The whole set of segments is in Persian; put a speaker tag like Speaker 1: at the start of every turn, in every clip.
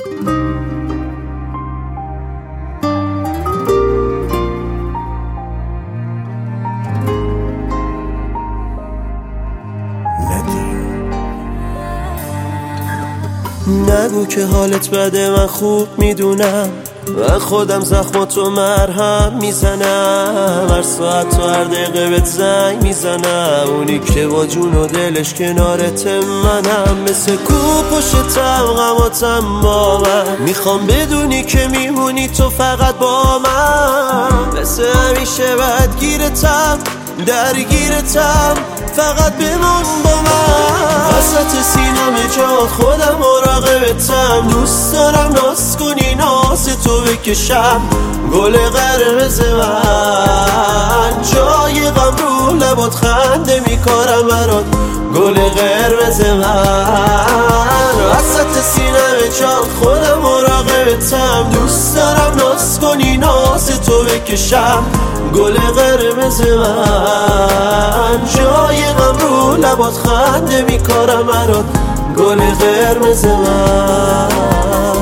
Speaker 1: نگو که حالت بده، من خوب میدونم، من خودم زخماتو مرهم میزنم، هر ساعت و هر دقیقه بهت زنگ میزنم، اونی که با جون و دلش کنارت منم، مثل کو پشتم غماتم با من، میخوام بدونی که میمونی تو فقط با من، مثل همیشه بدگیرتم درگیرتم، فقط بمون با من، وسط سینم جات خودم مراقبتم، دوست دارم ناز کنی ناز تو بکشم، گل قرمز من، جای غم رو لبات خنده میکارم برات، گل قرمز من، وسط سینم جات خودم مراقبتم، دوست دارم ناز کنی ناز تو بکشم، گل قرمز من، جای غم رو لبات خنده میکارم برات، گل قرمز من.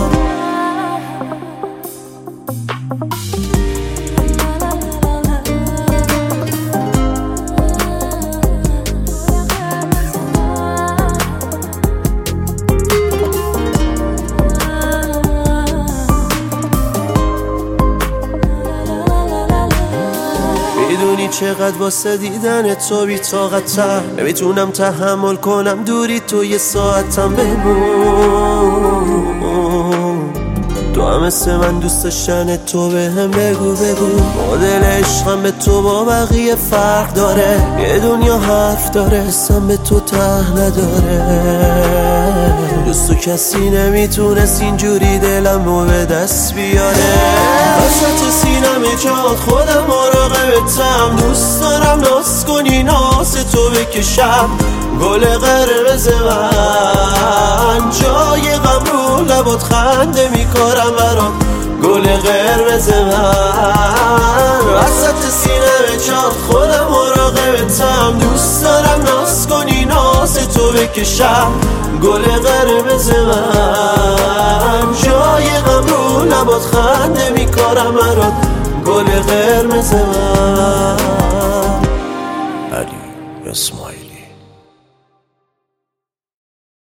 Speaker 1: میدونی چقدر واسه دیدن تو بی طاقتم، نمیتونم تحمل کنم دوری تو یه ساعتم بمون، تو هم مثل من دوست داشتن تو بهم بگو مدل عشقم به تو با بقیه فرق داره، یه دنیا حرف داره اسم به تو ته نداره، دوست و کسی نمیتونست اینجوری دلمو به دست بیاره، وسط سینم جات خودم مراقبتم، دوست دارم ناز کنی ناز تو بکشم، گل قرمز من، جای غم رو لبات خنده میکارم برات، گل قرمز من، وسط سینم جات خودم مراقبتم، دوست دارم ناز کنی ناز تو بکشم، گل قرمز من، جای غم رو لبات خنده میکارم برات، گل قرمز من. علی اسم